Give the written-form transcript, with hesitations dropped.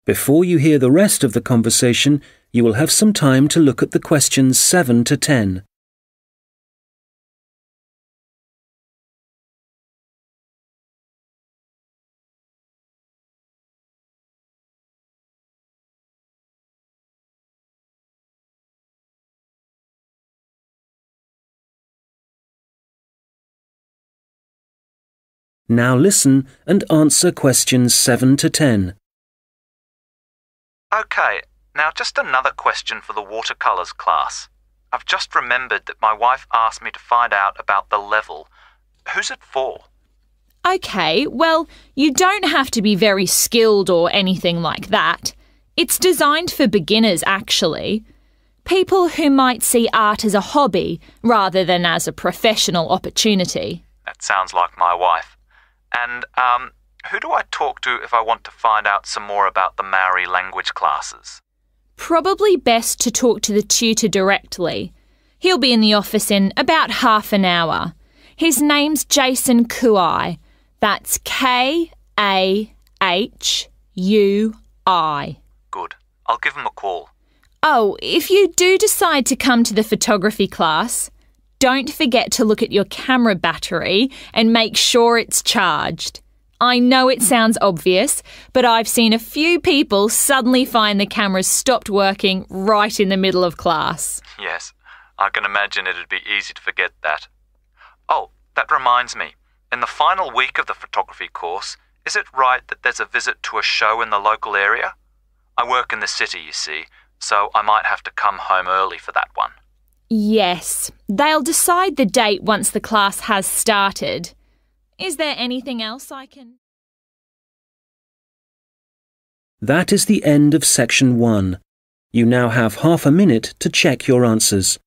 Before you hear the rest of the conversation, you will have some time to look at the questions 7 to 10. Now listen and answer questions 7 to 10. OK, now just another question for the watercolours class. I've just remembered that my wife asked me to find out about the level. Who's it for? OK, well, you don't have to be very skilled or anything like that. It's designed for beginners, actually. People who might see art as a hobby rather than as a professional opportunity. That sounds like my wife. And, who do I talk to if I want to find out some more about the Maori language classes? Probably best to talk to the tutor directly. He'll be in the office in about half an hour. His name's Jason Kuai. That's K-A-H-U-I. Good. I'll give him a call. Oh, if you do decide to come to the photography class, don't forget to look at your camera battery and make sure it's charged. I know it sounds obvious, but I've seen a few people suddenly find the cameras stopped working right in the middle of class. Yes, I can imagine it'd be easy to forget that. Oh, that reminds me. In the final week of the photography course, is it right that there's a visit to a show in the local area? I work in the city, you see, so I might have to come home early for that one. Yes, they'll decide the date once the class has started. Is there anything else I can... That is the end of section 1. You now have half a minute to check your answers.